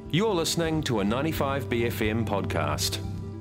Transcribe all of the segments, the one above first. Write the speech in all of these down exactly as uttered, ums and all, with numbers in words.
You're listening to a ninety-five B F M podcast.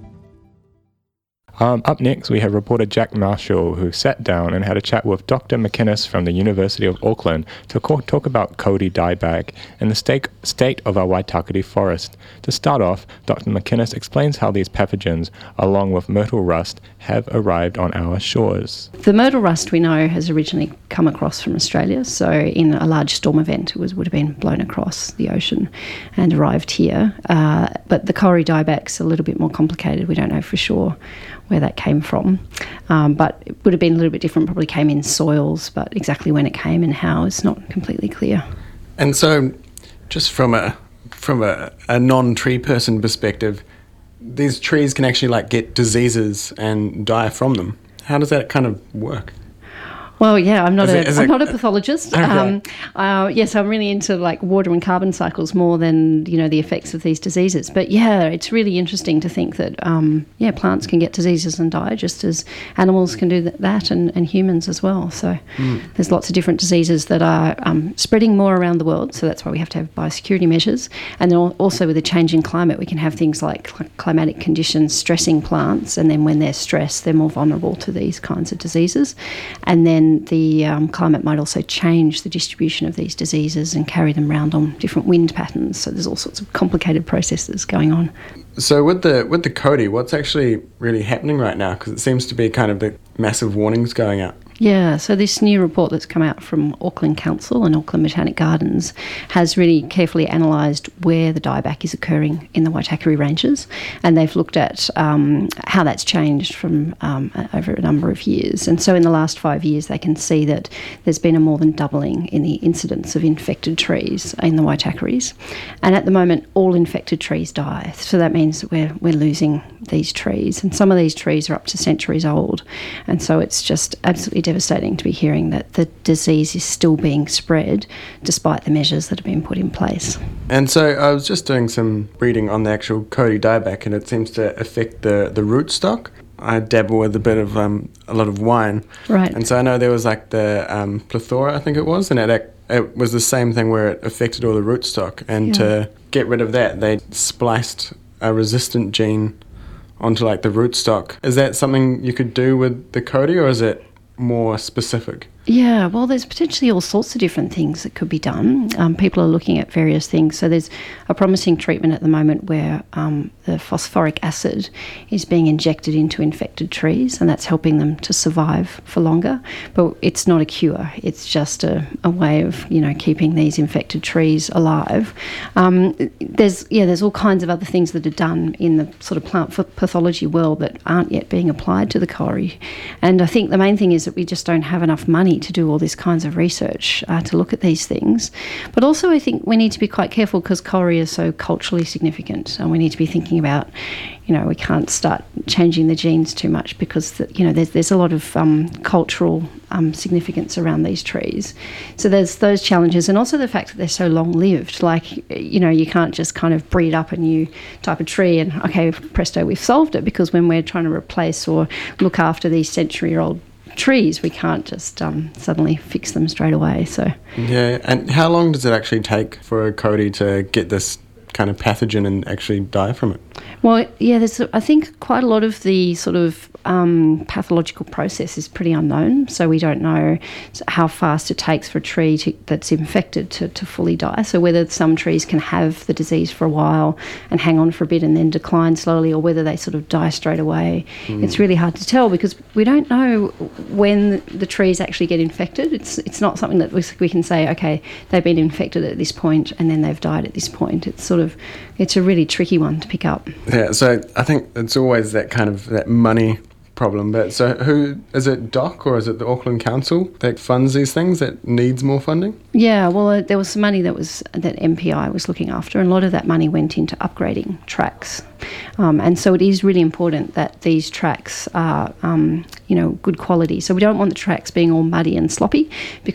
Um, up next, we have reporter Jack Marshall, who sat down and had a chat with Doctor McInnes from the University of Auckland to co- talk about Kauri dieback and the state, state of our Waitakere forest. To start off, Doctor McInnes explains how these pathogens, along with myrtle rust, have arrived on our shores. The myrtle rust we know has originally come across from Australia, so in a large storm event it was, would have been blown across the ocean and arrived here. Uh, but the Kauri dieback's a little bit more complicated. We don't know for sure where that came from, um, but it would have been a little bit different, probably came in soils, but exactly when it came and how is not completely clear. And so just from a from a, a non-tree person perspective, these trees can actually like get diseases and die from them. How does that kind of work? Well, yeah, I'm not Is a it- is I'm it- not a pathologist. Okay. Um, uh, yes, I'm really into like water and carbon cycles more than you know the effects of these diseases. But yeah, it's really interesting to think that um, yeah, plants can get diseases and die just as animals can do th- that, and, and humans as well. So Mm. there's lots of different diseases that are um, spreading more around the world. So that's why we have to have biosecurity measures. And then al- also with the change in climate, we can have things like cl- climatic conditions stressing plants, and then when they're stressed, they're more vulnerable to these kinds of diseases. And then the um, climate might also change the distribution of these diseases and carry them around on different wind patterns. So there's all sorts of complicated processes going on. So with the with the Kauri, what's actually really happening right now? Because it seems to be kind of the massive warnings going out. Yeah, so this new report that's come out from Auckland Council and Auckland Botanic Gardens has really carefully analysed where the dieback is occurring in the Waitakere Ranges, and they've looked at um, how that's changed from um, over a number of years. And so in the last five years they can see that there's been a more than doubling in the incidence of infected trees in the Waitakeres. And at the moment all infected trees die, so that means that we're, we're losing these trees, and some of these trees are up to centuries old, and so it's just absolutely devastating to be hearing that the disease is still being spread despite the measures that have been put in place. And so I was just doing some reading on the actual Kauri dieback, and it seems to affect the, the rootstock. I dabble with a bit of um, a lot of wine, Right. and so I know there was like the um, plethora, I think it was, and it ac- it was the same thing where it affected all the rootstock. And Yeah. to get rid of that, they spliced a resistant gene onto like the rootstock. Is that something you could do with the Kauri, or is it more specific? Yeah, well, there's potentially all sorts of different things that could be done. Um, people are looking at various things. So there's a promising treatment at the moment where um, the phosphoric acid is being injected into infected trees, and that's helping them to survive for longer. But it's not a cure. It's just a, a way of, you know, keeping these infected trees alive. Um, there's yeah, there's all kinds of other things that are done in the sort of plant pathology world that aren't yet being applied to the Kauri. And I think the main thing is that we just don't have enough money to do all these kinds of research uh, to look at these things. But also I think we need to be quite careful because Kauri is so culturally significant, and we need to be thinking about, you know, we can't start changing the genes too much because, the, you know, there's, there's a lot of um, cultural um, significance around these trees. So there's those challenges, and also the fact that they're so long-lived. Like, you know, you can't just kind of breed up a new type of tree and, okay, presto, we've solved it, because when we're trying to replace or look after these century-old trees, we can't just um, suddenly fix them straight away. So Yeah, and how long does it actually take for a Kauri to get this kind of pathogen and actually die from it? Well, yeah, there's, I think, quite a lot of the sort of um, pathological process is pretty unknown. So we don't know how fast it takes for a tree to, that's infected to, to fully die. So whether some trees can have the disease for a while and hang on for a bit and then decline slowly, or whether they sort of die straight away, mm. it's really hard to tell because we don't know when the trees actually get infected. It's it's not something that we, we can say, okay, they've been infected at this point and then they've died at this point. It's sort of, it's a really tricky one to pick up. Yeah, so I think it's always that kind of that money problem. But so who is it, D O C, or is it the Auckland Council that funds these things, that needs more funding? Yeah, well, uh, there was some money that was that M P I was looking after, and a lot of that money went into upgrading tracks. Um, and so it is really important that these tracks are, um, you know, good quality. So we don't want the tracks being all muddy and sloppy, because that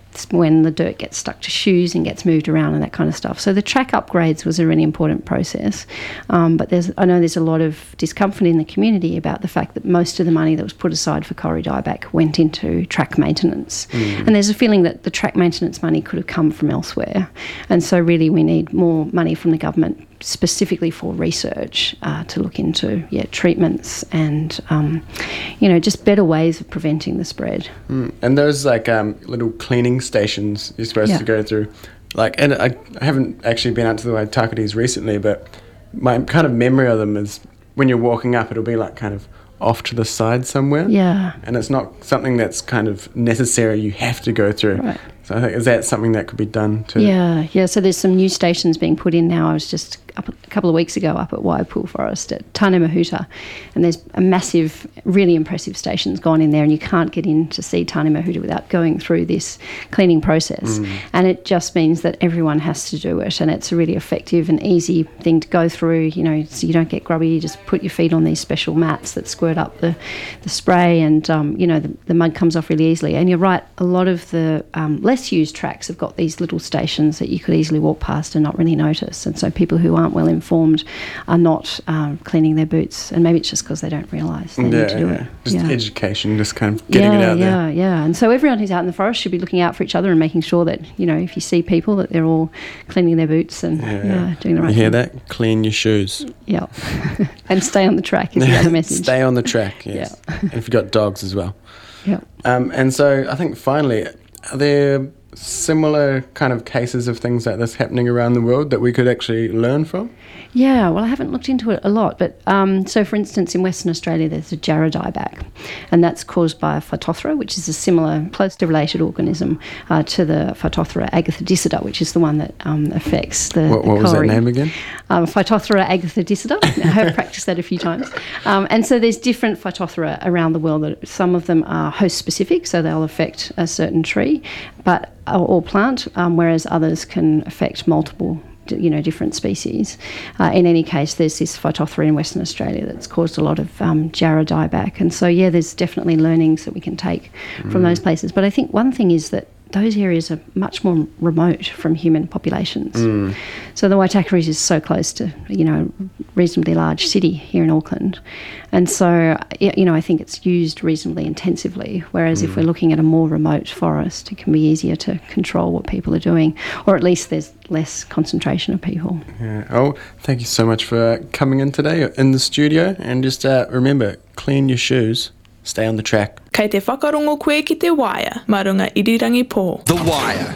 when the dirt gets stuck to shoes and gets moved around and that kind of stuff. So the track upgrades was a really important process. Um, but there's, I know there's a lot of discomfort in the community about the fact that most of the money that was put aside for Kori dieback went into track maintenance. Mm. And there's a feeling that the track maintenance money could have come from elsewhere. And so really we need more money from the government specifically for research uh, to look into yeah treatments and um, you know just better ways of preventing the spread. Mm. And those like um, little cleaning stations you're supposed yeah. to go through, like, and I, I haven't actually been out to the Waitakitis recently, but my kind of memory of them is when you're walking up, it'll be like kind of off to the side somewhere. Yeah. And it's not something that's kind of necessary. You have to go through. Right. So I think, is that something that could be done too? Yeah, yeah. So there's some new stations being put in now. I was just up a couple of weeks ago up at Waipool Forest at Tane Mahuta, and there's a massive, really impressive station's gone in there, and you can't get in to see Tane Mahuta without going through this cleaning process. Mm. And it just means that everyone has to do it, and it's a really effective and easy thing to go through. You know, so you don't get grubby. You just put your feet on these special mats that squirt up the, the spray, and um, you know the, the mud comes off really easily. And you're right, a lot of the um, less used tracks have got these little stations that you could easily walk past and not really notice, and so people who aren't well informed are not um, cleaning their boots, and maybe it's just because they don't realise they yeah, need to do yeah. it. Just yeah. education, just kind of getting yeah, it out yeah, there. Yeah, yeah. And so everyone who's out in the forest should be looking out for each other and making sure that, you know, if you see people, that they're all cleaning their boots and yeah, yeah, doing the right you hear thing. that? Clean your shoes. Yeah. And stay on the track is the other message. Stay on the track, yes. Yeah. And if you've got dogs as well. Yeah. Um, and so I think finally, are there similar kind of cases of things like this happening around the world that we could actually learn from? Yeah, well, I haven't looked into it a lot, but um, so for instance, in Western Australia, there's a Jarrah dieback, and that's caused by a Phytophthora, which is a similar, closely related organism uh, to the Phytophthora agathodicida, which is the one that um, affects the. What, the what was that Kori. name again? Um, Phytophthora agathodicida. I have practiced that a few times. Um, and so there's different Phytophthora around the world. That some of them are host specific, so they'll affect a certain tree, but or, or plant, um, whereas others can affect multiple. You know, different species. Uh, in any case, there's this Phytophthora in Western Australia that's caused a lot of um, Jarrah dieback, and so yeah, there's definitely learnings that we can take mm. from those places. But I think one thing is that those areas are much more remote from human populations. Mm. So the Waitakiris is so close to, you know, a reasonably large city here in Auckland. And so, you know, I think it's used reasonably intensively, whereas mm. if we're looking at a more remote forest, it can be easier to control what people are doing, or at least there's less concentration of people. Yeah. Oh, thank you so much for coming in today in the studio, and just uh, remember, clean your shoes. Stay on the track. Kei te whakarongo koe ki te Wire, marunga irirangi pō. The Wire.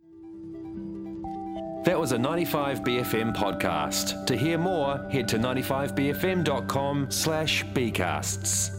That was a ninety-five B F M podcast. To hear more, head to ninety-five b f m dot com slash bcasts.